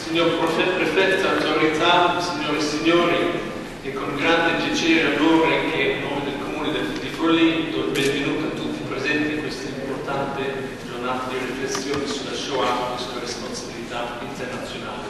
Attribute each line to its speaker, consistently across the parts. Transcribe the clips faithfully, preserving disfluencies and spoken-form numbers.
Speaker 1: Signor Prefetto, autorità, signore e signori, è con grande piacere e onore che a nome del Comune di Forlì do il benvenuto a tutti i presenti in questa importante giornata di riflessione sulla Shoah e sulla responsabilità internazionale.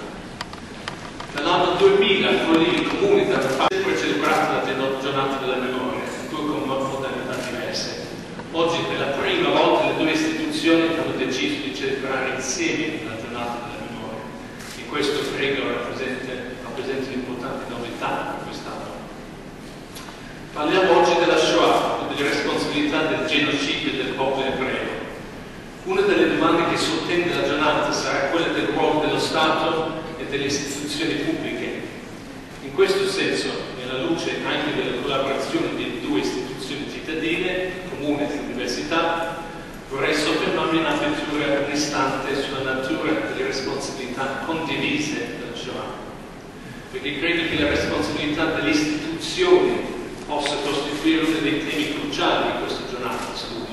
Speaker 1: Dall'anno duemila a Forlì il Comune ha sempre celebrato la giornata della memoria, pur con modalità diverse. Oggi per la prima volta le due istituzioni hanno deciso di celebrare insieme la giornata della memoria e questo credo rappresenta, rappresenta un'importante novità in quest'anno. Parliamo oggi della Shoah e delle responsabilità del genocidio del popolo ebreo. Una delle domande che sottende la giornata sarà quella del ruolo dello Stato e delle istituzioni pubbliche. In questo senso, nella luce anche della collaborazione delle due istituzioni cittadine, Comune e Università, vorrei soffermarmi in apertura un istante sulla natura delle responsabilità condivise della Shoah, perché credo che la responsabilità delle istituzioni possa costituire uno dei temi cruciali di questa giornata di studio.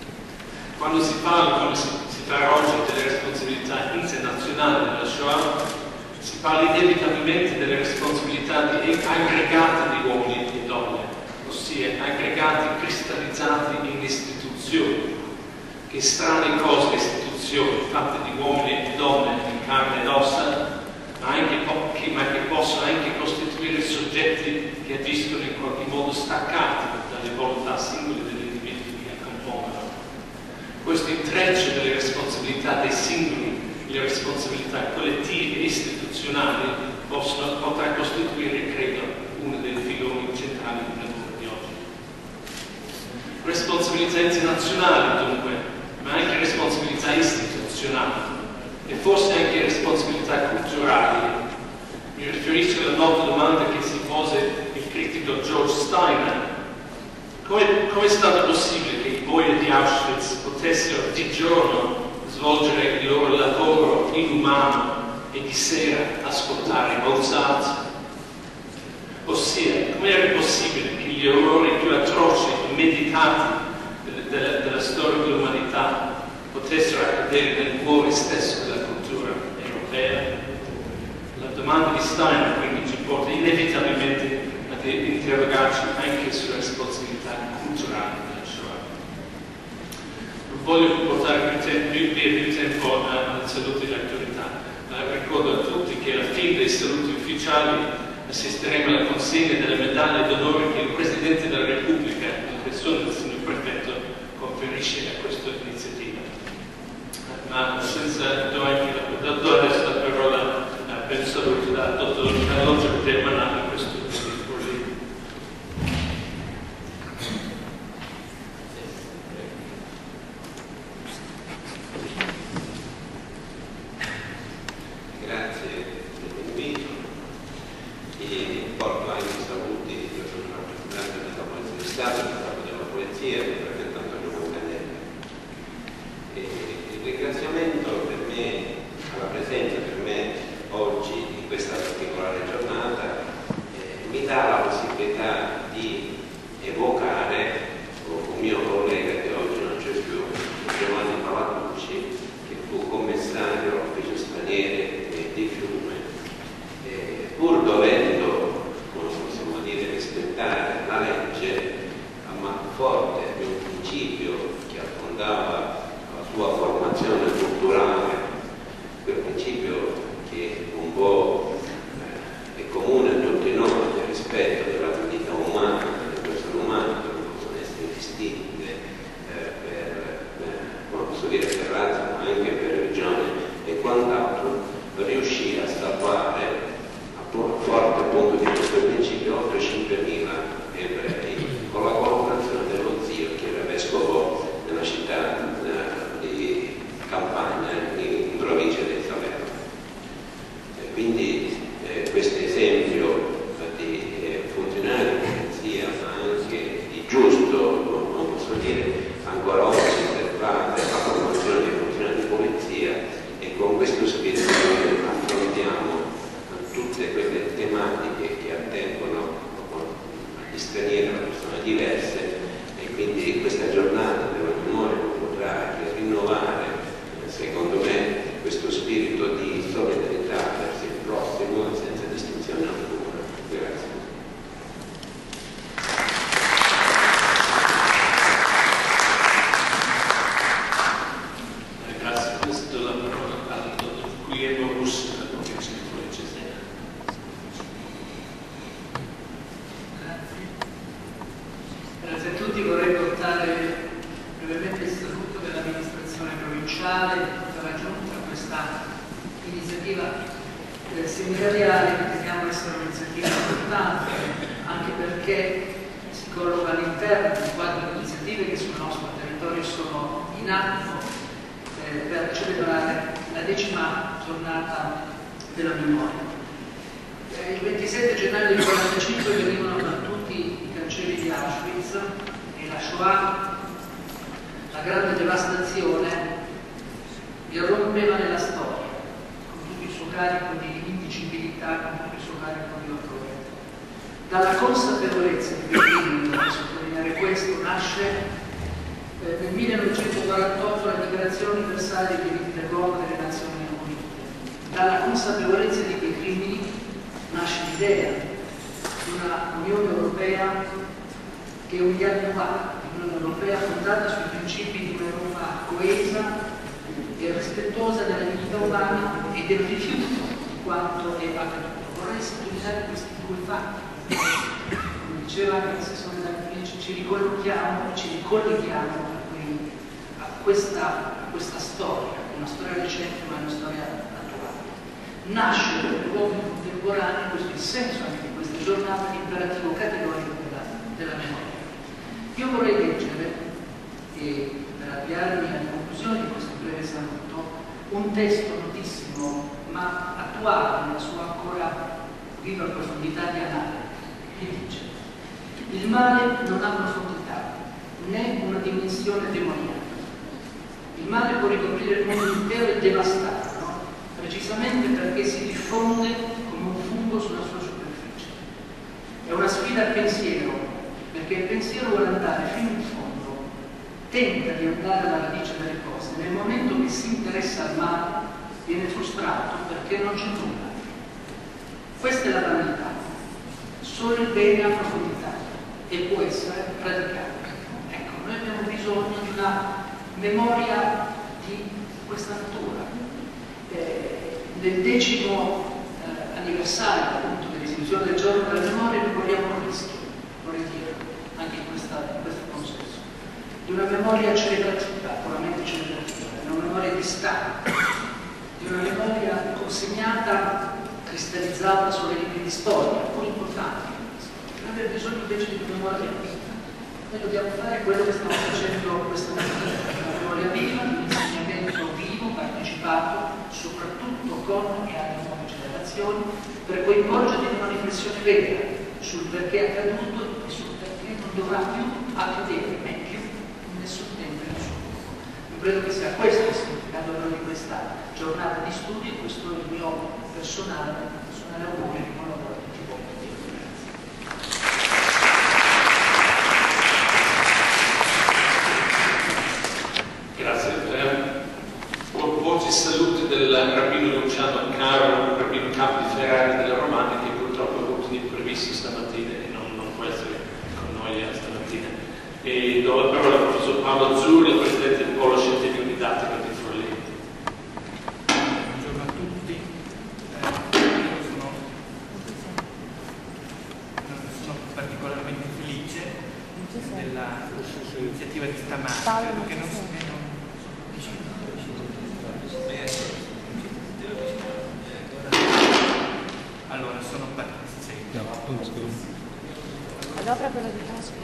Speaker 1: Quando si parla, come si, si parla oggi, delle responsabilità internazionali della Shoah, si parla inevitabilmente delle responsabilità di aggregate di uomini e donne, ossia aggregati cristallizzati in istituzioni, che strane cose le istituzioni, fatte di uomini e donne in carne ed ossa, ma, anche, che, ma che possono anche costituire soggetti che agiscono in qualche modo staccati dalle volontà singole degli individui che la compongono. Questo intreccio delle responsabilità dei singoli e le responsabilità collettive e istituzionali possono, potrà costituire, credo, uno dei filoni centrali del lavoro di oggi. Responsabilità internazionali, dunque, ma anche responsabilità istituzionali e forse anche responsabilità culturali. Mi riferisco alla nota domanda che si pose il critico George Steiner. Come, come è stato possibile che i boia di Auschwitz potessero di giorno svolgere il loro lavoro inumano e di sera ascoltare Mozart? Ossia, come era possibile che gli orrori più atroci e meditati delle, della, della storia dell'umanità potessero accadere nel cuore stesso della cultura europea? La domanda di Steiner quindi ci porta inevitabilmente ad interrogarci anche sulla responsabilità culturale della Shoah. Non voglio portare più, tempo, più, più tempo al saluto delle autorità, ma ricordo a tutti che alla fine dei saluti ufficiali assisteremo alla consegna delle medaglie d'onore che il Presidente della Repubblica, in persona del signor Prefetto, conferisce a questa iniziativa. Ma senza do anche la, do adesso la parola eh, per il saluto da dottor Carlo Germanani, questo di Forlì.
Speaker 2: Grazie dell'invito e porto anche i saluti del rappresentante della Polizia di Stato, del Capo della Polizia, del rappresentante Giovanni Canelli. Il ringraziamento per me, alla presenza per me oggi in questa particolare giornata, eh, mi dà la possibilità di evocare un mio collega che oggi non c'è più, Giovanni Palatucci, che fu commissario all'ufficio stranieri di Fiume, eh, pur dovendo, come possiamo dire, rispettare la legge, ma forte di un principio che affondava la sua formazione culturale, quel principio che un po' eh, è comune a tutti noi, del rispetto della vita umana, delle persone umane, che non possono essere distinte eh, per, eh, come posso dire, per razza, ma anche per religione e quant'altro, riuscì a salvare a forte appunto di questo principio oltre cinquemila ebrei con la collaborazione dello zio che era vescovo nella città eh, di Campagna in provincia di Salerno. E quindi eh, questo esempio di eh, funzionario di polizia, ma anche di giusto, non posso dire ancora oggi osservate la formazione dei funzionari di polizia, e con questo spirito noi affrontiamo tutte quelle tematiche che attengono agli stranieri, alle persone diverse, e quindi questa giornata della memoria non potrà che rinnovare, secondo me, questo spirito di solidarietà verso
Speaker 3: tutti vorrei portare brevemente il saluto dell'amministrazione provinciale, tutta la giunta, a questa iniziativa eh, seminariale che riteniamo essere un'iniziativa importante, anche perché si colloca all'interno di quattro iniziative che sul nostro territorio sono in atto eh, per celebrare la decima giornata della memoria. Eh, il ventisette gennaio del quarantacinque venivano battuti i cancelli di Auschwitz e la Shoah, la grande devastazione, irrompeva nella storia, con tutto il suo carico di indicibilità, con tutto il suo carico di orrore. Dalla consapevolezza di Berlino, vorrei sottolineare questo, nasce eh, nel millenovecentoquarantotto la Dichiarazione universale dei diritti dell'uomo delle Nazioni Unite. Dalla consapevolezza di quei crimini nasce l'idea di una Unione Europea che un anno fa, un'Unione Europea fondata sui principi di un'Europa coesa e rispettosa della dignità umana e del rifiuto di quanto è accaduto. Vorrei sottolineare questi due fatti. Come diceva anche l'assessore D'Anfelici, ci ricolleghiamo, ci ricolleghiamo a, quei, a, questa, a questa storia, una storia recente ma una storia attuale. Nasce per l'uomo contemporaneo, questo è il senso anche di questa giornata, l'imperativo categorico della, della memoria. Io vorrei leggere, e per avviarmi alle conclusioni di questo breve saluto, un testo notissimo ma attuale nella sua ancora viva profondità di analisi, che dice: il male non ha profondità né una dimensione demoniaca. Il male può ricoprire il mondo intero e devastarlo, precisamente perché si diffonde come un fungo sulla sua superficie. È una sfida al pensiero, perché il pensiero vuole andare fino in fondo, tenta di andare alla radice delle cose. Nel momento che si interessa al male viene frustrato perché non c'è nulla. Questa è la vanità. Solo il bene ha profondità e può essere radicato. Ecco, noi abbiamo bisogno di una memoria di questa natura. Eh, nel decimo eh, anniversario appunto dell'istituzione del giorno della memoria noi corriamo un rischio, vorrei dire, anche in, questa, in questo consesso, di una memoria celebrativa, puramente celebrativa, di una memoria distante, di una memoria consegnata, cristallizzata sulle libri di storia, pur importanti. Noi abbiamo bisogno invece di una memoria viva. Noi dobbiamo fare quello che stiamo facendo questa mattina, una memoria viva, di un insegnamento vivo, partecipato, soprattutto con e alle nuove generazioni, per coinvolgerli in una riflessione vera sul perché è accaduto e sul perché non dovrà più accadere, né più in nessun tempo in nessun luogo. Io credo che sia questo il significato di questa giornata di studio e questo è il mio personale, personale augurio di buon lavoro a tutti voi.
Speaker 1: Grazie. Eh, voci e saluti del rabbino Luciano Caro, rabbino Campi Ferrari della Romana, che purtroppo ha avuto un imprevisto stamattina e non, non può essere con noi stamattina. E do la parola al professor Paolo Azzurri, presidente del Polo Scientifico Didattico di Forlì.
Speaker 4: Buongiorno a tutti. Eh, io sono, sono particolarmente felice dell'iniziativa di stamattina, credo che non si vedono. Allora, sono Patrizia. No, appunto.
Speaker 5: Allora quello di Pasqua.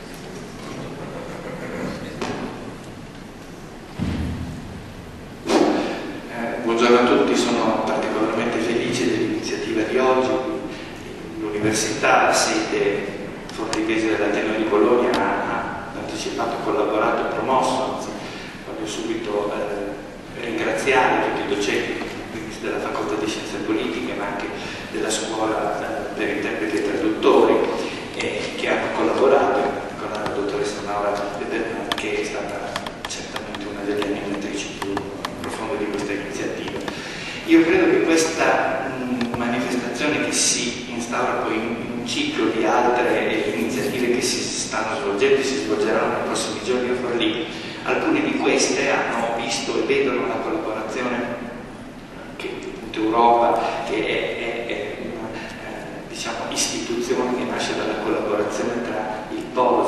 Speaker 6: Eh, buongiorno a tutti, sono particolarmente felice dell'iniziativa di oggi. L'Università, sede forlivese dell'Ateneo di Bologna, ha anticipato, collaborato e promosso, anzi voglio subito eh, ringraziare tutti i docenti della Facoltà di Scienze Politiche, ma anche della Scuola eh, per interpreti e traduttori, eh, che hanno collaborato, in particolare la dottoressa Maura De Bernard, che è stata certamente una delle animatrici più profonde di questa iniziativa. Io credo che questa mh, manifestazione, che si instaura poi in, in un ciclo di altre iniziative che si stanno svolgendo e si svolgeranno nei prossimi giorni a Forlì, alcune di queste hanno visto e vedono la collaborazione che Europa, che è, è, è una eh, diciamo, istituzione che nasce dalla collaborazione tra il Polo, cioè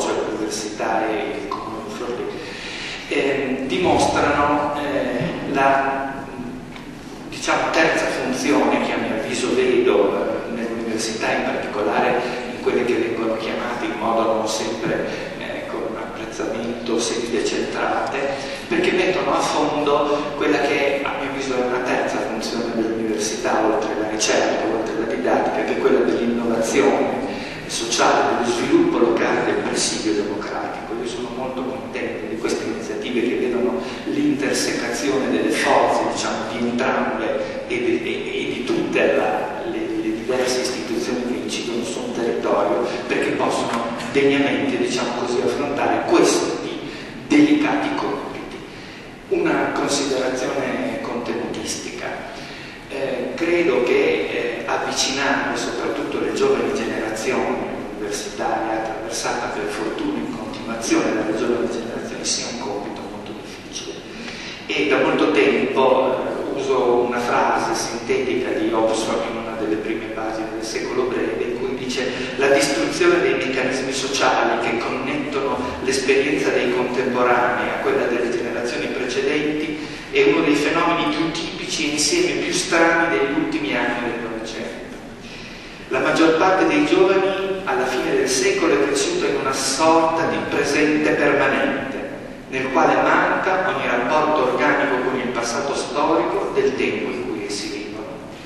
Speaker 6: l'università e il Comune di Forlì, eh, dimostrano eh, la diciamo, terza funzione che a mio avviso vedo eh, nell'università, in particolare in quelle che vengono chiamate in modo non sempre eh, con apprezzamento sedi centrate, perché mettono a fondo quella che a mio avviso è una terza funzione dell'università, oltre alla ricerca, oltre alla didattica, che è quella dell'innovazione sociale, dello sviluppo locale, del presidio democratico. Io sono molto contento di queste iniziative che vedono l'intersecazione delle forze, diciamo, di entrambe e di, e, e di tutte la, le, le diverse istituzioni che incidono su un territorio, perché possono degnamente, diciamo così, affrontare questi delicati compiti. Una considerazione contenutistica. Eh, credo che eh, avvicinare soprattutto le giovani generazioni universitarie, attraversata per fortuna in continuazione dalle giovani generazioni, sia un compito molto difficile. E da molto tempo eh, uso una frase sintetica di Hobsbawm in una delle prime pagine del Secolo Breve, in cui dice: la distruzione dei meccanismi sociali che connettono l'esperienza dei contemporanei a quella delle generazioni precedenti è uno dei fenomeni più tipici e insieme più strani degli ultimi anni del Novecento. La maggior parte dei giovani alla fine del secolo è cresciuta in una sorta di presente permanente, nel quale manca ogni rapporto organico con il passato storico del tempo in cui essi vivono.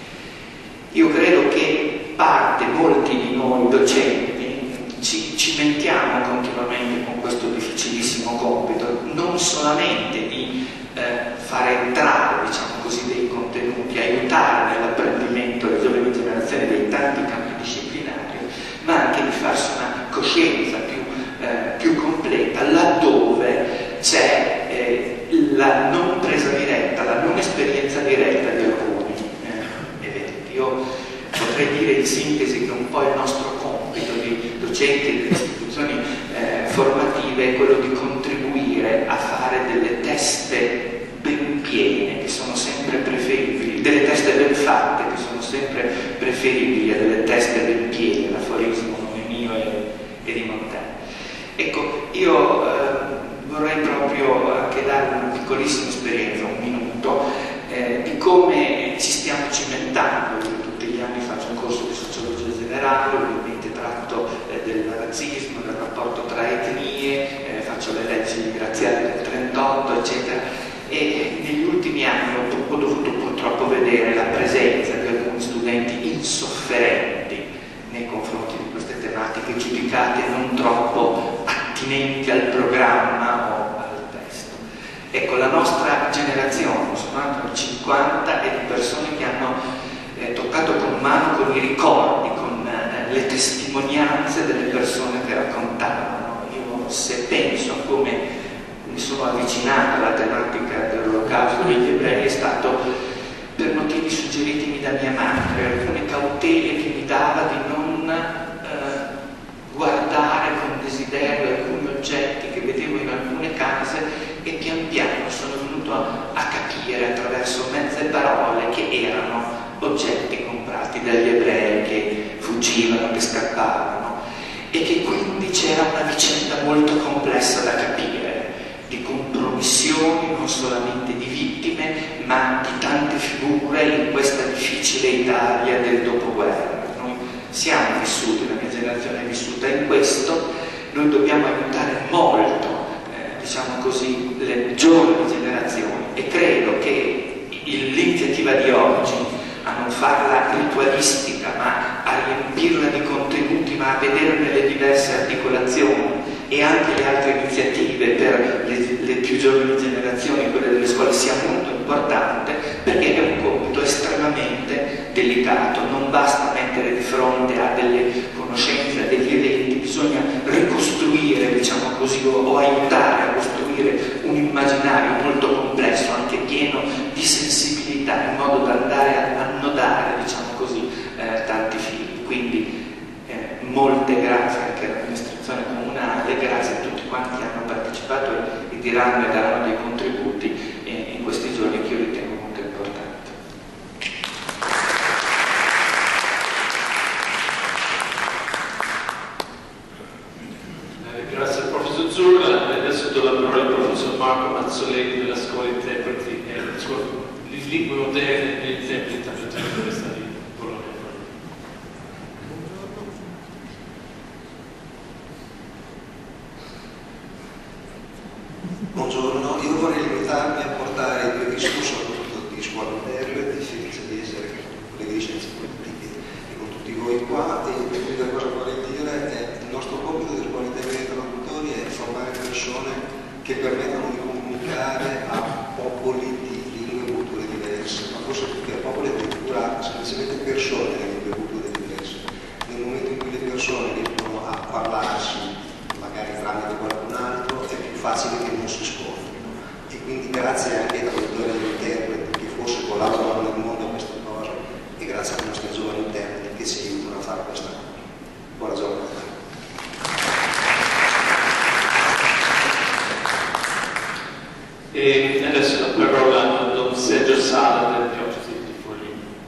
Speaker 6: Io credo che parte, molti di noi docenti, ci cimentiamo continuamente con questo difficilissimo compito, non solamente di eh, fare entrare, diciamo così, dei contenuti, aiutare nell'apprendimento le giovani generazioni dei tanti campi disciplinari, ma anche di farsi una coscienza più, eh, più completa laddove c'è eh, la non presa diretta, la non esperienza diretta di alcuni eh, eventi. Io potrei dire in sintesi che un po' il nostro compito di docenti delle istituzioni eh, formative è quello di contribuire a fare delle teste ben piene, che sono sempre preferibili, delle teste ben fatte, che sono sempre preferibili a delle teste ben piene, l'aforismo non è mio e, e di Montaigne. Ecco, io eh, vorrei proprio anche dare una piccolissima esperienza, un minuto, eh, di come ci stiamo cimentando. Io tutti gli anni faccio un corso di sociologia generale, ovviamente tratto eh, del razzismo, del rapporto tra etnie, eh, faccio le leggi razziali del trentotto, eccetera. E negli ultimi anni ho, ho dovuto purtroppo vedere la presenza di alcuni studenti insofferenti nei confronti di queste tematiche, giudicate non troppo attinenti al programma o al testo. Ecco, la nostra generazione, sono anche cinquanta, è di persone che hanno eh, toccato con mano con i ricordi, con eh, le testimonianze delle persone che raccontavano. Io, se penso a come mi sono avvicinato alla tematica dell'olocausto degli ebrei, è stato per motivi suggeritimi da mia madre, alcune cautele che mi dava di non eh, guardare con desiderio alcuni oggetti che vedevo in alcune case, e pian piano sono venuto a, a capire attraverso mezze parole che erano oggetti comprati dagli ebrei che fuggivano, che scappavano, e che quindi c'era una vicenda molto complessa da capire, di compromissioni non solamente di vittime, ma di tante figure in questa difficile Italia del dopoguerra. Noi siamo vissuti, la mia generazione è vissuta in questo, noi dobbiamo aiutare molto, eh, diciamo così, le giovani generazioni, e credo che l'iniziativa di oggi, a non farla ritualistica, ma a riempirla di contenuti, ma a vederne le diverse articolazioni, e anche le altre iniziative per le, le più giovani generazioni, quelle delle scuole, sia molto importante, perché è un compito estremamente delicato. Non basta mettere di fronte a delle conoscenze, a degli eventi, bisogna ricostruire, diciamo così, o, o aiutare a costruire un immaginario molto complesso, anche pieno di sensibilità, in modo da andare a annodare, diciamo così, eh, tanti fili. Quindi eh, molte grazie anche all'amministrazione comunale, grazie a tutti quanti hanno partecipato e, e diranno e daranno dei contributi eh, in questi giorni che io ritengo molto importanti.
Speaker 1: Eh, grazie al professor Marco Mazzoleni della scuola interpreti e la scuola di lingue moderne e interpreti dell'Università di Bologna.
Speaker 7: Buongiorno, io vorrei limitarmi a portare due discorsi di scuola interpreti, felice di essere con le licenze politiche e con tutti voi qua, e l'unica cosa che vorrei dire è il nostro compito di scuola interpreti e traduttori è formare persone che permettano di comunicare a popoli di lingue e culture diverse, ma forse più che a popoli addirittura semplicemente persone di lingue e culture diverse. Nel momento in cui le persone riescono a parlarsi magari tramite qualcun altro è più facile che non si scontrino, e quindi grazie anche ai traduttori e agli interpreti che forse collaborano nel mondo a questa cosa, e grazie ai nostri giovani interpreti che ci aiutano a fare questa cosa. Buona giornata.
Speaker 1: E adesso la parola a Don Sergio Sala del Diocesi di Forlì.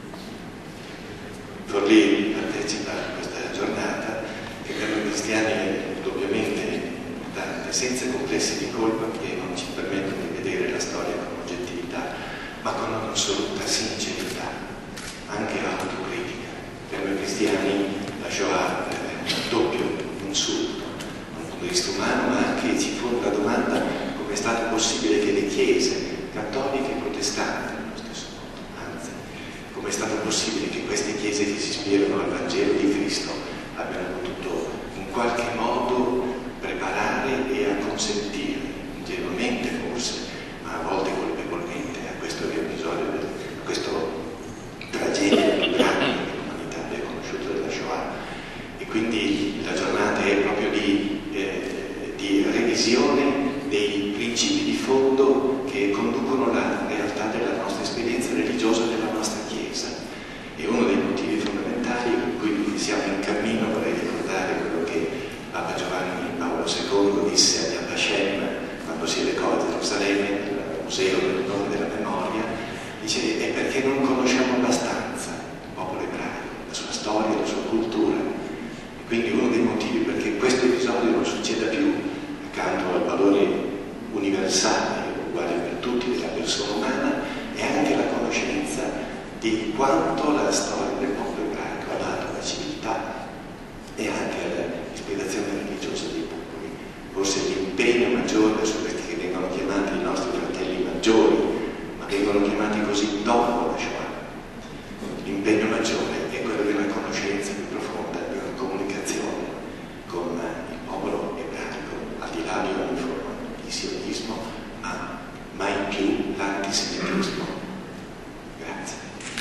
Speaker 6: Forlì partecipa a questa giornata che per noi cristiani è indubbiamente importante, senza complessi di colpa che non ci permettono di vedere la storia con oggettività, ma con un'assoluta sincerità, anche autocritica. Per noi cristiani la Shoah è un doppio insulto, da un punto di vista umano, ma anche ci pone la domanda: come è stato possibile che le chiese cattoliche e protestanti, nello stesso modo, anzi, come è stato possibile che queste chiese che si ispirano al Vangelo di Cristo abbiano potuto in qualche modo preparare e acconsentire, ingenuamente forse, ma a volte colpevolmente, a questo episodio, a questa tragedia più grande che l'umanità abbia conosciuto della Shoah. E quindi la giornata è proprio di, eh, di revisione dei principi di fondo che conducono la realtà della nostra esperienza religiosa e della nostra Chiesa. E uno dei motivi fondamentali in cui siamo in cammino, vorrei ricordare quello che Papa Giovanni Paolo secondo disse a Yad Vashem quando si recò a Gerusalemme, nel Museo del Nome della Memoria, dice: è perché non conosciamo abbastanza il popolo ebraico, la sua storia, la sua cultura. E quindi uno dei motivi perché questo episodio non succeda più, accanto al valore universale, uguale per tutti, della persona umana, è anche la conoscenza di quanto la storia del popolo ebraico ha dato alla civiltà e anche all'ispirazione religiosa dei popoli. Forse l'impegno maggiore su questi che vengono chiamati i nostri fratelli maggiori, ma vengono chiamati così dopo la Shoah, l'impegno maggiore è quello di una conoscenza più profonda, di una comunicazione con il popolo ebraico, al di là di ogni forma di sionismo, ma mai più l'antisemitismo. Grazie.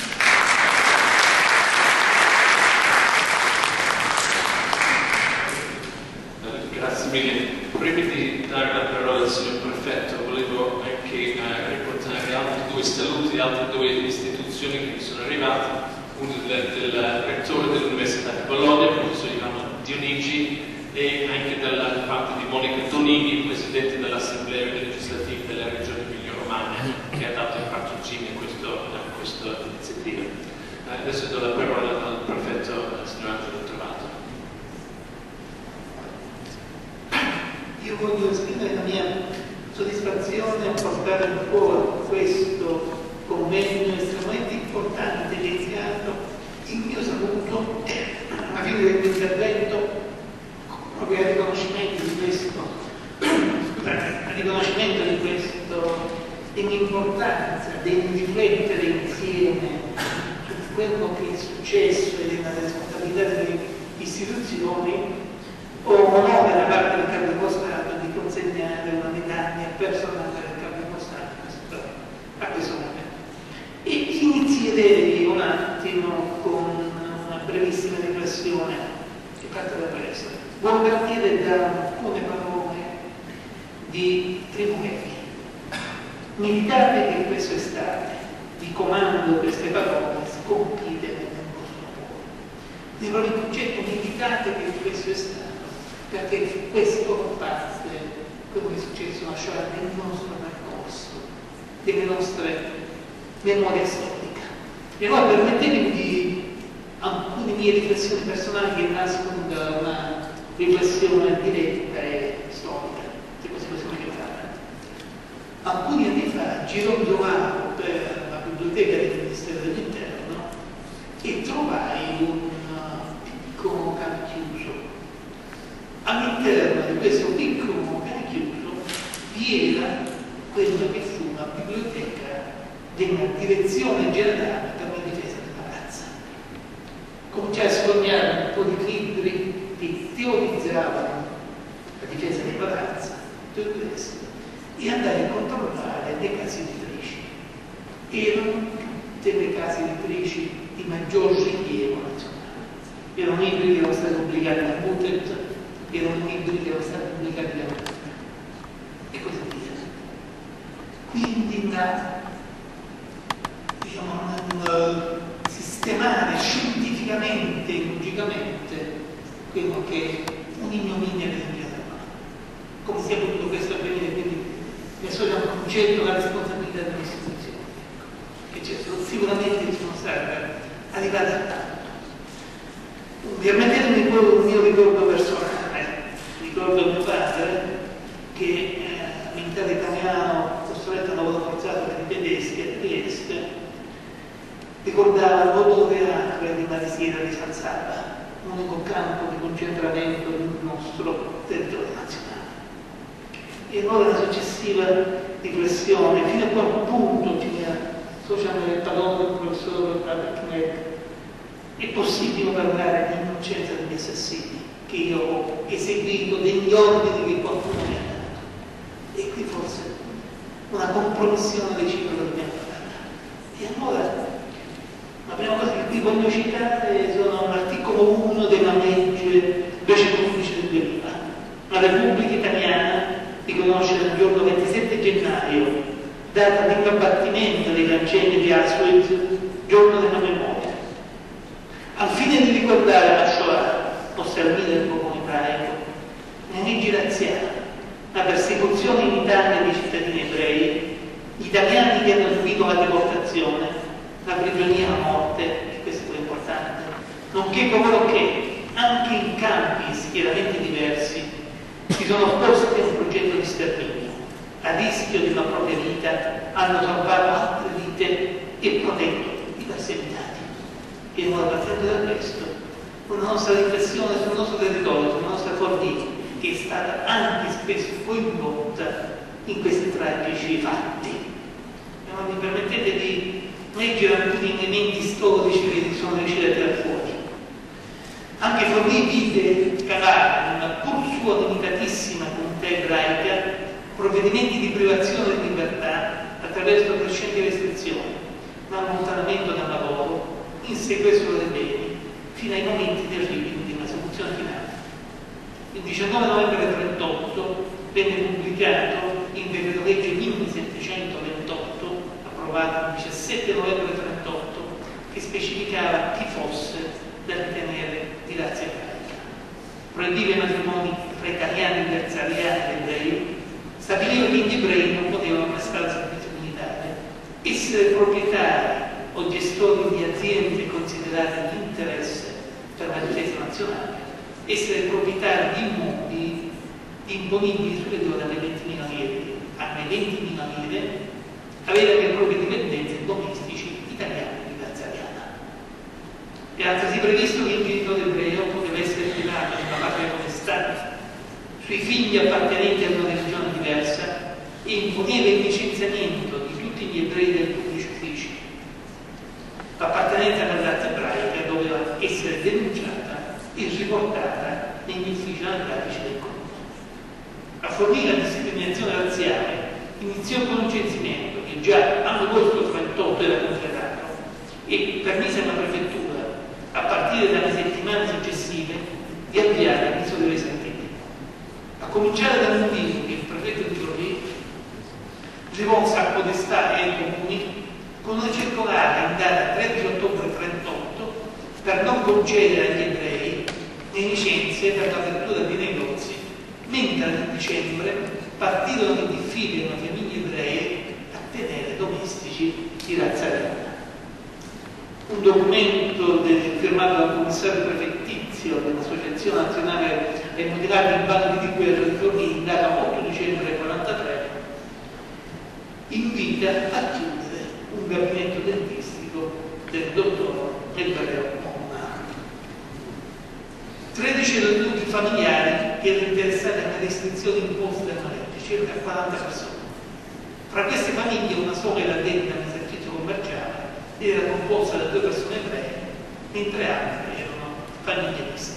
Speaker 1: Grazie mille. Prima di dare la parola al signor Prefetto, volevo anche eh, riportare altri due saluti, altre due istituzioni che mi sono arrivate, uno del, del Rettore dell'Università di Bologna, il professor Ivano Dionigi, e anche dalla parte di Monica Tonini, Presidente dell'Assemblea legislativa della Regione Emilia-Romagna, che ha dato il patrocinio a questa iniziativa. Eh, adesso do la parola al Prefetto, al signor Angelo Trovato.
Speaker 8: Io voglio esprimere la mia soddisfazione a portare in cuore questo convegno estremamente importante iniziato. Il mio saluto alla fine del mio intervento proprio al riconoscimento di questo, al riconoscimento di questo, dell'importanza di riflettere insieme su quello che è successo e della responsabilità delle istituzioni. Ho onore da parte del Capo dello Stato di consegnare una medaglia personale del Capo dello Stato a questo momento. E inizierei un attimo con una brevissima riflessione che parte da questo. Vuol partire da alcune parole di Tribuchelli. Meditate che questo estate, vi comando queste parole, scompite nel vostro cuore. Nello riconcetto, meditate che questo estate, perché questo fa parte quello che è successo a Shoah nel nostro percorso, delle nostre memorie storiche. E allora permettetemi di alcune mie riflessioni personali che nascono da una riflessione diretta e storica, se così possiamo chiamare. gironzolavo per la biblioteca del Ministero dell'Interno e trovai un piccolo canchiuso. All'interno di questo piccolo canchiuso vi era quella che fu una biblioteca della Direzione Generale per la Difesa della Razza. Cominciai a sfogliare un po' di libri che teorizzavano la difesa della razza, tutto questo, e andai a controllare le case editrici. Erano tutte le case editrici di maggior rilievo nazionale. Erano libri che erano stati pubblicati da Butet, erano libri che erano stati pubblicati da Butet, e così via. Quindi una, diciamo, un sistemare scientificamente e logicamente quello che è un'ignominia che non viene da come sia potuto questo avvenire, quindi mi associo a un concetto la responsabilità delle istituzioni, che c'è, sicuramente sono state arrivate a tanto. Permettetemi poi un mio ricordo personale, ricordo mio padre che eh, militare italiano costretto a lavoro forzato per i tedeschi a Trieste, ricordava l'odore acre di una risiera di Salsava, unico campo di concentramento del nostro territorio nazionale. E allora la successiva riflessione, fino a qual punto ci associamo le parole del professor Knecht, è possibile parlare di innocenza degli assassini che io ho eseguito, degli ordini che qualcuno mi ha dato. E qui forse una compromissione reciproca dobbiamo fare. E allora la prima cosa che qui voglio citare sono l'articolo uno della legge duecentoundici del duemila. La Repubblica Italiana riconosce il giorno ventisette gennaio, data di combattimento dei cancelli di Auschwitz, giorno della memoria. Al fine di ricordare la Shoah, lo sterminio del popolo ebraico, le leggi razziali, la persecuzione in Italia dei cittadini ebrei, gli italiani che hanno subito la deportazione, la prigionia, la morte, e questo è importante, nonché coloro che, anche in campi e schieramenti diversi, si sono opposti a un progetto di sterminio, a rischio della propria vita, hanno salvato altre vite e protetto i perseguitati. E allora, partendo da questo, una nostra riflessione sul nostro territorio, sulla nostra Forlì, che è stata anche spesso coinvolta in questi tragici fatti. E allora, mi permettete di leggere alcuni elementi storici che sono riusciti a tirare fuori. Anche Forlì vide calare in una pur sua limitatissima comunità ebraica provvedimenti di privazione di libertà attraverso crescenti restrizioni, l'allontanamento dal lavoro, il sequestro dei beni, fino ai momenti terribili di un'esecuzione finale. Il diciannove novembre trentotto venne pubblicato il decreto legge millesettecentoventotto, approvato il diciassette novembre trentotto, che specificava chi fosse da ritenere di razza ebraica. Proibiva i matrimoni tra italiani e versaliani ed ebrei, stabiliva che gli ebrei non potevano prestare servizio militare, essere proprietari o gestori di aziende considerate di interesse per la difesa nazionale, essere proprietari di immobili imponibili superiori alle ventimila lire, alle ventimila lire, avere le proprie dipendenze domestici italiani di razza ariana. È altresì previsto che il genitore ebreo poteva essere privato di una patria potestà sui figli appartenenti a una religione diversa e imponeva il licenziamento di tutti gli ebrei dai pubblici uffici. L'appartenenza alla razza ebraica doveva essere denunciata e riportata negli uffici anagrafici del comune. A Forlì la discriminazione razziale iniziò con un censimento che già all'agosto trentotto era completato e permise alla prefettura, a partire dalle settimane successive, di avviare l'avviso delle sentenze. A cominciare dall'invito che il prefetto di Forlì rivolse al podestà e ai comuni con una circolare in data tredici ottobre trentotto per non concedere agli ebrei le licenze per l'apertura di negozi, mentre a dicembre partirono le diffide di una famiglia ebreie a tenere domestici di razza ariana. Un documento del, firmato dal commissario prefettizio dell'Associazione Nazionale dei Mutilati in Bandi di Guerra di Forlì in data otto dicembre millenovecentoquarantatré invita a chiudere un gabinetto dentistico del dottor Ebreo Monna. tredici detenuti familiari che erano interessati alle restrizioni imposte dalla legge, circa quaranta persone. Fra queste famiglie una sola era dedita all'esercizio commerciale ed era composta da due persone ebree, mentre altre erano famiglie miste.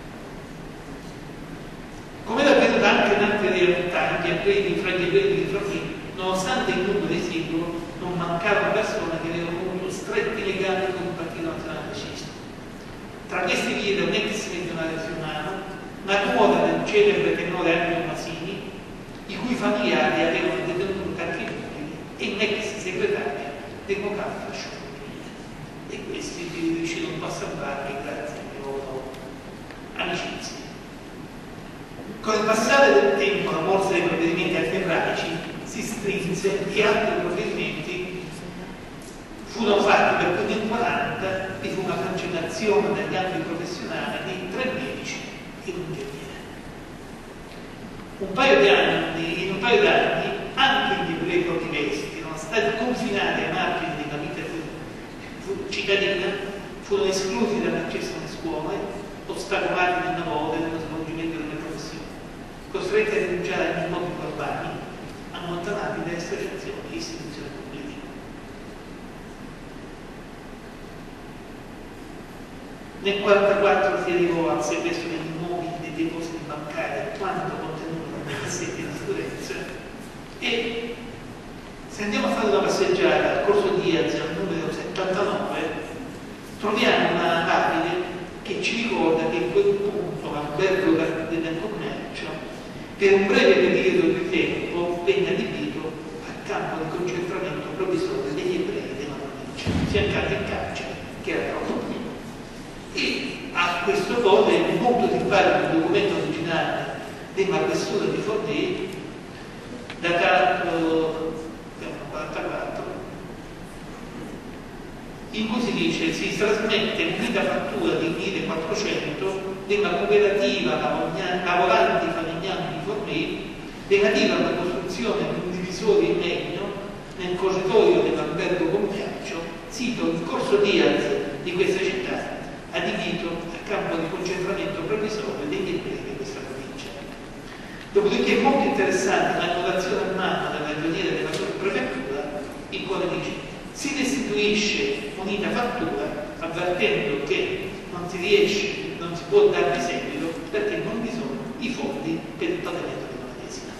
Speaker 8: Come era avvenuto anche in altre realtà, gli ebrei, fra gli ebrei di Forlì, nonostante il numero esiguo, non mancavano persone che avevano avuto stretti legami con il Partito Nazionale Fascista. Tra questi vi era un ex missionario fiumano, la nuora del celebre tenore Angelo Masini, i cui familiari avevano detenuto Cacchimuri, e un ex segretario democratico Sciolini. E questi riuscirono un po' a salvarli grazie alle loro amicizie. Con il passare del tempo la morsa dei provvedimenti algebraici si strinse e altri provvedimenti furono fatti per più del quaranta, vi fu una cancellazione dagli ambiti professionali di tre medici e un ingegnere. Un paio di anni, in un paio di anni anche gli ebrei portighesi che erano stati confinati ai margini della vita cittadina furono esclusi dall'accesso alle scuole, ostacolati nel lavoro e nello svolgimento delle professioni, costretti a rinunciare agli immobili urbani, allontanati dalle associazioni e istituzioni pubbliche. Nel millenovecentoquarantaquattro si arrivò al sequestro degli immobili dei depositi bancari quanto contenuto nei cassetti di sicurezza e se andiamo a fare una passeggiata al corso Diaz al numero settantanove troviamo una lapide che ci ricorda che in quel punto l'albergo del commercio per un breve periodo di tempo venne adibito a campo di concentramento provvisorio degli ebrei della provincia, fiancato in carcere che era troppo prima. E a questo punto è molto simpatico il documento originale della questura di Forlì, datato quarantaquattro, in cui si dice si trasmette un'unica fattura di millequattrocento della cooperativa lavoranti falegnami di Forlì relativa alla costruzione di un divisore in legno nel corridoio dell'albergo commercio sito in corso Diaz di questa città, adibito al campo di concentramento provvisorio degli ebrei di questa provincia. Dopodiché è molto interessante l'annotazione a mano del ragioniere della prefettura, il quale dice si restituisce unita fattura avvertendo che non si riesce, non si può darvi seguito perché non vi sono i fondi per il pagamento della medesima.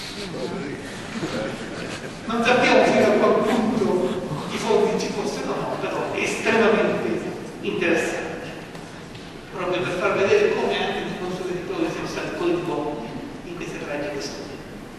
Speaker 8: Non sappiamo fino a qual punto i fondi ci fossero o no, però è estremamente interessante, proprio per far vedere come anche nel nostro territorio siamo stati coinvolti in queste tragiche storie.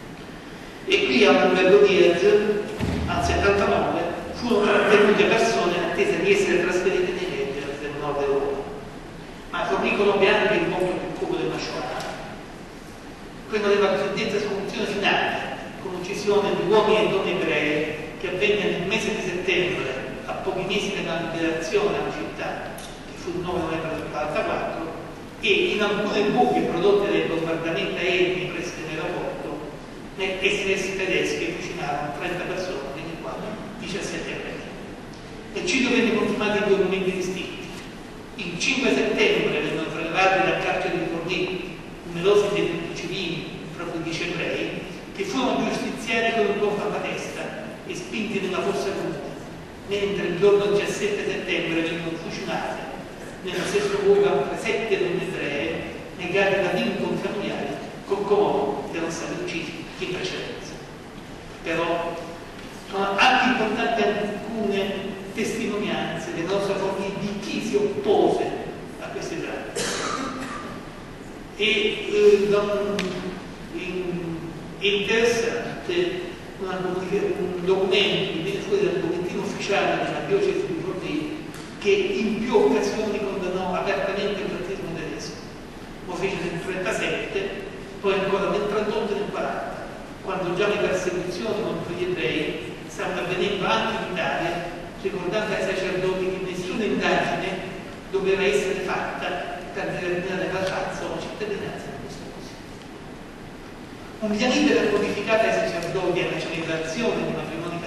Speaker 8: E qui a Albergo Diaz, al settantanove, furono trattenute persone attese di essere trasferite nei Rangers del nord Europa. Ma Forlì conobbe anche il mondo più cupo della Shoah, quello della cosiddetta soluzione finale, con l'uccisione di uomini e donne ebrei che avvenne nel mese di settembre, a pochi mesi dalla liberazione della città, che fu il nove novembre del millenovecentoquarantaquattro, e in alcune buche prodotte dai bombardamenti aerei presso l'aeroporto, le S S tedesche fucilarono trenta persone, delle quali diciassette ebrei. Nel sito venne consumato in due momenti distinti. Il cinque settembre vennero prelevati dal carcere di Forlì numerosi detenuti civili, proprio dieci ebrei, che furono giustiziati con un colpo alla testa e spinti nella fossa comune, mentre il giorno diciassette settembre vennero fucilate nello stesso luogo altre sette donne ebree negate da vincoli familiari con coloro che erano stati uccisi in precedenza. Però sono anche importanti alcune testimonianze della nostra Forlì di chi si oppose a queste pratiche. E eh, non, in, è interessante una, un documento che viene fuori dal bollettino ufficiale della diocesi di Forlì che in più occasioni condannò apertamente il fascismo tedesco. Lo fece nel trentasette, poi ancora nel trentotto e nel quaranta, quando già le persecuzioni contro gli ebrei stavano avvenendo anche in Italia, ricordando ai sacerdoti che nessuna indagine doveva essere fatta per determinare la razza o la cittadinanza di questo così. Un via libera codificata ai sacerdoti alla celebrazione di matrimoni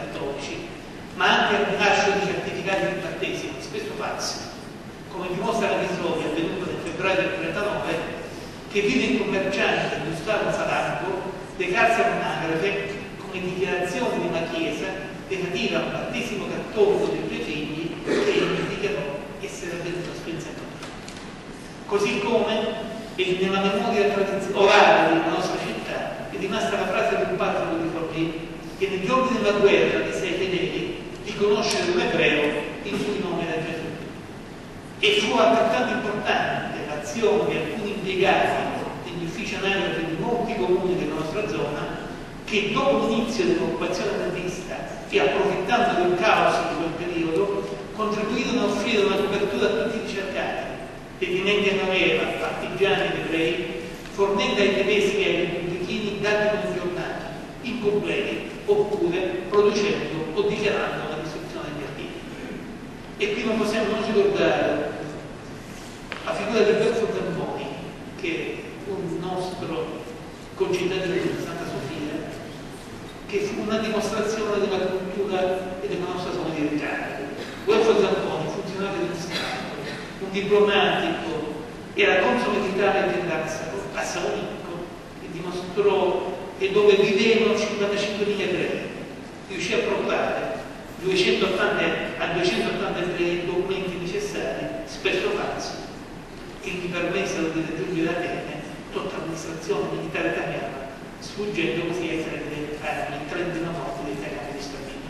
Speaker 8: anche al rilascio di certificati di battesimo, spesso falsi, come dimostra l'episodio avvenuto nel febbraio del trentanove, che vide il commerciante Gustavo Salarco recarsi a un'anagrafe come dichiarazione di una chiesa relativa a un battesimo cattolico dei due figli che egli dichiarò essere avvenuto a Spenzano. Così come e nella memoria orale della nostra città è rimasta la frase del parroco di Forlì che negli giorni della guerra dei sei fedeli riconoscere un ebreo il cui nome era Gesù. E fu altrettanto importante l'azione di alcuni impiegati degli uffici anagrafi di molti comuni della nostra zona che dopo l'inizio dell'occupazione nazista e approfittando del caos di quel periodo contribuirono a offrire una copertura a tutti i ricercati, tenenti a Novera, partigiani ed ebrei, fornendo ai tedeschi e ai repubblichini dati non aggiornati, incompleti, oppure producendo o dichiarando la distruzione degli archivi. E qui non possiamo non ricordare la figura di Berto Zamponi, che è un nostro concittadino di Santa Sofia, che fu una dimostrazione della cultura e della nostra zona di ricarico. Berto Zamponi, funzionario dello Stato, un diplomatico, era console d'Italia di Lazzaro, a Salonico, e dimostrò che dove vivevano cinquantacinquemila ebrei, riuscì a procurare duecentottanta, a duecentottanta ebrei documenti necessari, spesso falsi, che gli permessero di raggiungere Atene tutta l'amministrazione militare italiana, sfuggendo così ai treni ai treni della morte dei italiani di Sterminio.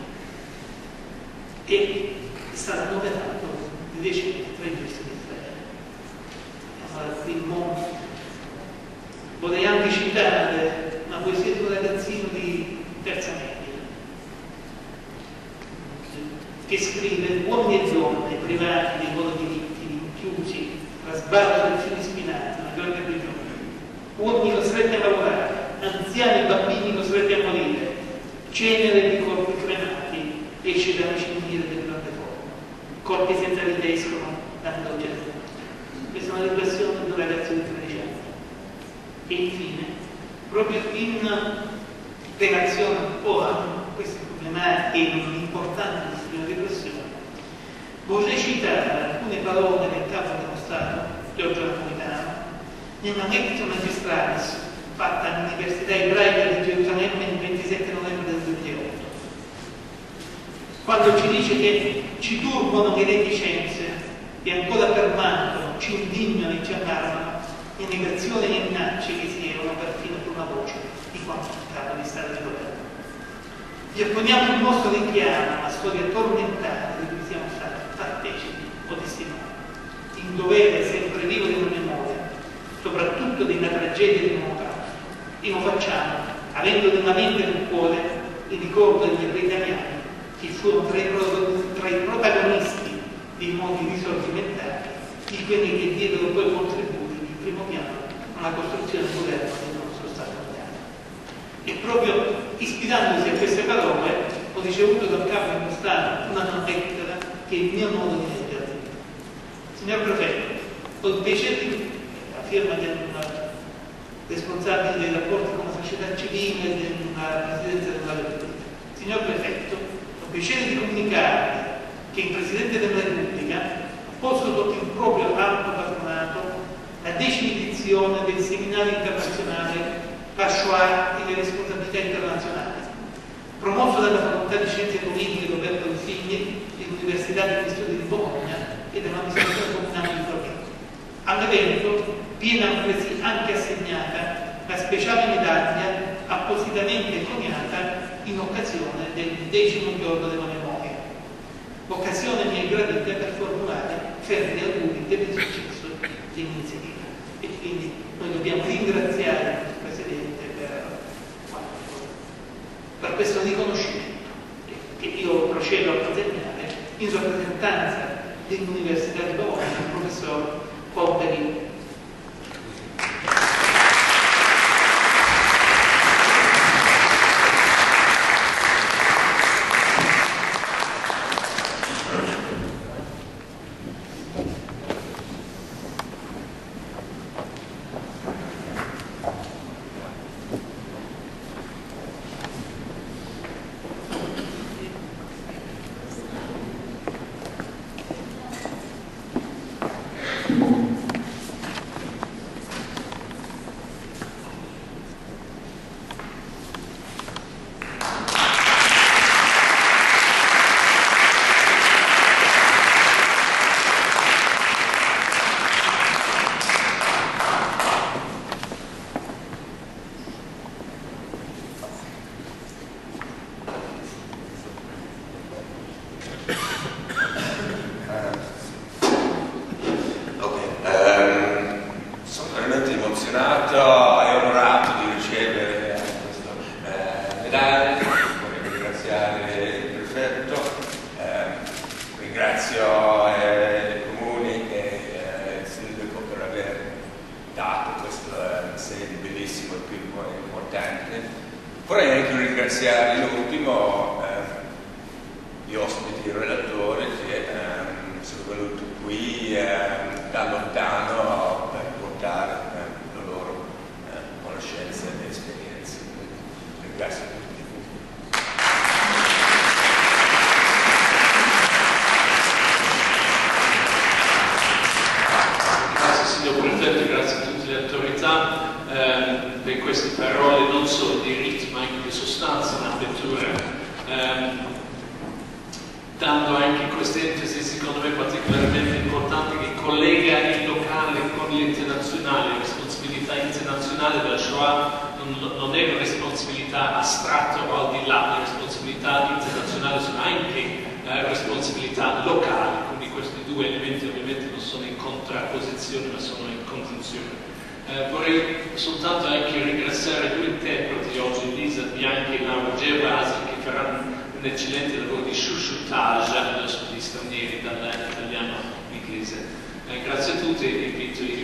Speaker 8: E è stato annoverato invece tra i giusti di Israele. Il mondo. Vorrei anche citare una poesia di un ragazzino di terza media che scrive: uomini e donne privati dei loro diritti, rinchiusi tra sbarro del fiume spinato, una grande prigione, uomini costretti a lavorare, anziani e bambini costretti a morire, cenere di corpi cremati, esce dalla ciminiera del grande fuoco, corpi senza vita escono dalla Gesù. Questa è una riflessione di un ragazzo di tredici anni. E infine, proprio in relazione un po' a queste problematiche e l'importanza di una riflessione, vorrei citare alcune parole del capo dello Stato, Giorgio Napolitano, nella Lectio Magistralis fatta all'Università Ebraica di Gerusalemme il ventisette novembre del duemilaotto, quando ci dice che ci turbano le reticenze e ancora permangono, ci indignano e ci allarmano le negazioni e le minacce che si erano perfino per una voce di quanto capo di Stato di governo. Gli opponiamo il nostro richiamo alla storia tormentale di cui siamo stati partecipi o testimoni, in dovere sempre vivo della memoria, soprattutto della tragedia dell'Olocausto, e lo facciamo avendo nella mente e nel cuore il ricordo degli ebrei italiani che furono tra i, tra i protagonisti dei modi risorgimentali, di quelli che diedero poi contributi di primo piano alla costruzione moderna del nostro Stato italiano. E proprio ispirandosi a queste parole ho ricevuto dal capo dello Stato una lettera che è il mio modo di leggere. Signor Prefetto, ho il piacere di la firma di una responsabile dei rapporti con la società civile e della Presidenza della Repubblica. Signor Prefetto, ho il piacere di comunicare che il Presidente della Repubblica ha posto sotto il proprio alto patronato la decima edizione del seminario internazionale La Shoah e le responsabilità internazionali, promosso dalla Facoltà di Scienze Politiche Roberto Ruffini dell'Università degli Studi di Bologna e dell'amministrazione comunale di Torino. All'evento viene altresì anche assegnata la speciale medaglia appositamente coniata in occasione del decimo giorno della memoria. L'occasione mi è gradita per formulare fermi auguri per il successo dell'iniziativa. E quindi noi dobbiamo ringraziare il Presidente per, per questo riconoscimento che io procedo a consegnare in rappresentanza dell'Università di Bologna, il professor Polverini.
Speaker 9: presentare, vorrei ringraziare il prefetto, eh, ringrazio eh, i comuni e eh, il sindaco per aver dato questo eh, segno bellissimo, il più importante. Vorrei anche ringraziare in ultimo eh, gli ospiti, il relatore che eh, sono venuti qui eh, da lontano per portare eh, le loro eh, conoscenze e esperienze. Ringrazio tutti.
Speaker 1: Signor Prefetto, grazie a tutte le autorità ehm, per queste parole non solo di ritmo ma anche di sostanza in apertura, ehm, dando anche questa enfasi secondo me particolarmente importante che collega il locale con l'internazionale. La responsabilità internazionale della Shoah non, non è una responsabilità astratta o al di là, le responsabilità internazionali sono anche eh, responsabilità locali. Questi due elementi ovviamente non sono in contrapposizione ma sono in congiunzione. Eh, vorrei soltanto anche ringraziare due interpreti oggi, Lisa Bianchi e Laura Gervasi, che faranno un eccellente lavoro di chuchotage sugli stranieri dall'italiano inglese. Eh, grazie a tutti e invito